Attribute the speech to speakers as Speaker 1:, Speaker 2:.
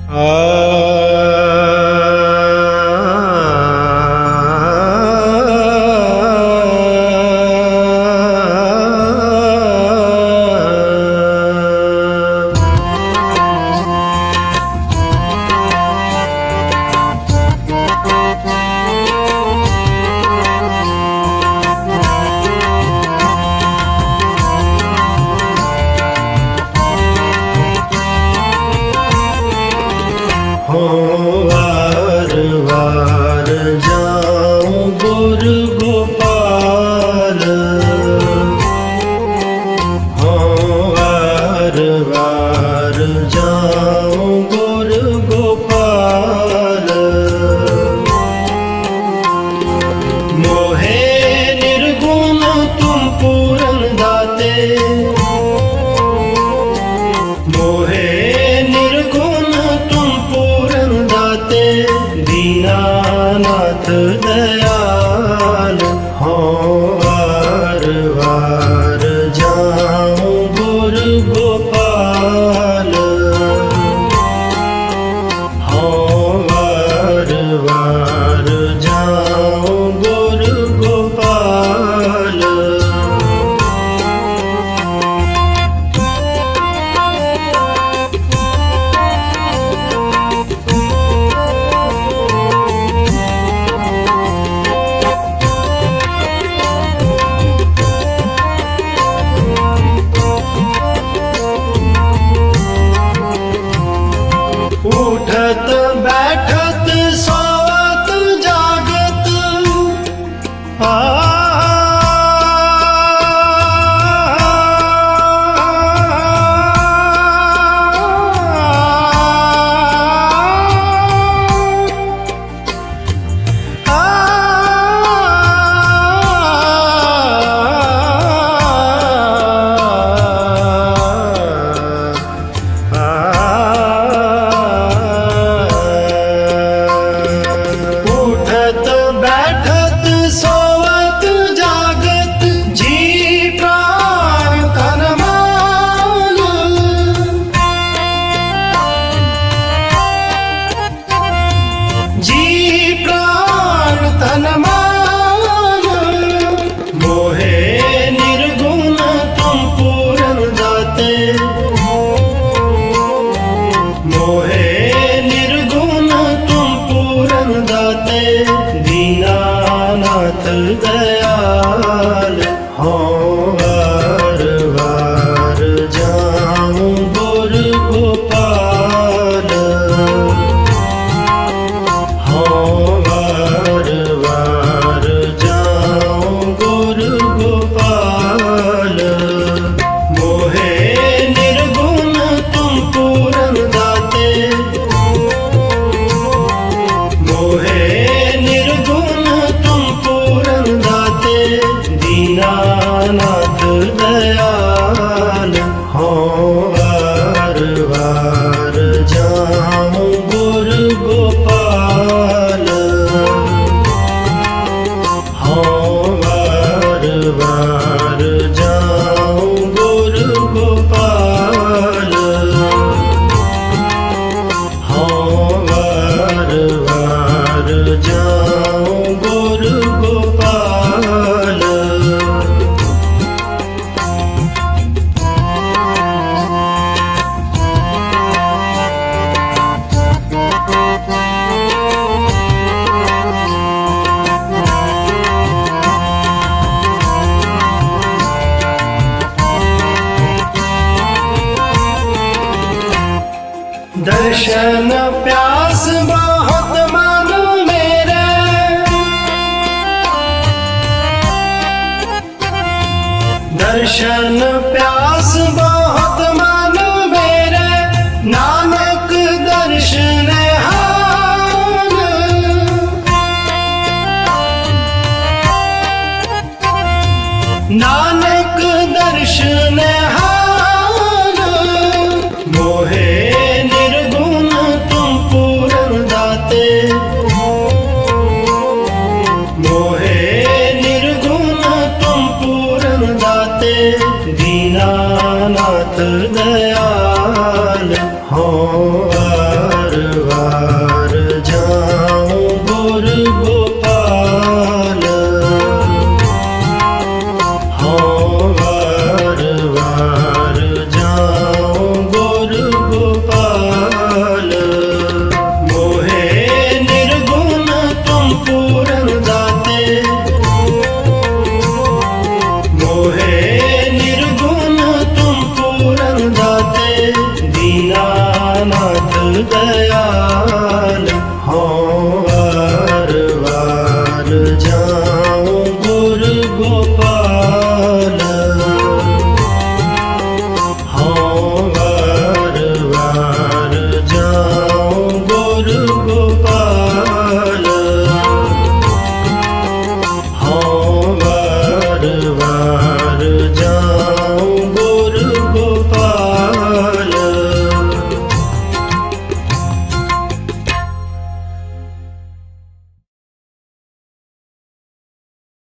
Speaker 1: वार वार जाऊं गुरु गोपाल, वार वार जाऊं गुरु गोपाल। मोहे निर्गुण तुम पूरन दाते, मोहे निर्गुण तुम पूरन दाते। दीनानाथ दयाल, वार वार जाऊं गुरु गोपाल, वार वार जाऊं गुरु गोपाल। उठत बैठत सोवत जागत, बैठत सोवत जागत। जी प्राण तन मान, जी प्राण तन मान। मोहे निर्गुण तुम पूरन दाते, मोहे निर्गुण तुम पूरन दाते। दीनानाथ दयाल, वार वार जाऊं गुरु गोपाल, वार वार जाऊं गुरु गोपाल। मोहे निर्गुण तुम पूरन दाते, मोहे निर्गुण तुम पूरन दाते। दीनानाथ दयाल, वार वार जाऊं गुरु गोपाल, वार वार जाऊं गुरु गोपाल, वार वार जाऊं गुरु गोपाल। दर्शन प्यास बहुत मन मेरे, दर्शन प्यास बहुत मन मेरे। नानक दर्शन हाल, नानक दर्शन हाल। मोहे निर्गुण तुम पूरन दाते, मोहे निर्गुण तुम पूरन दाते। दया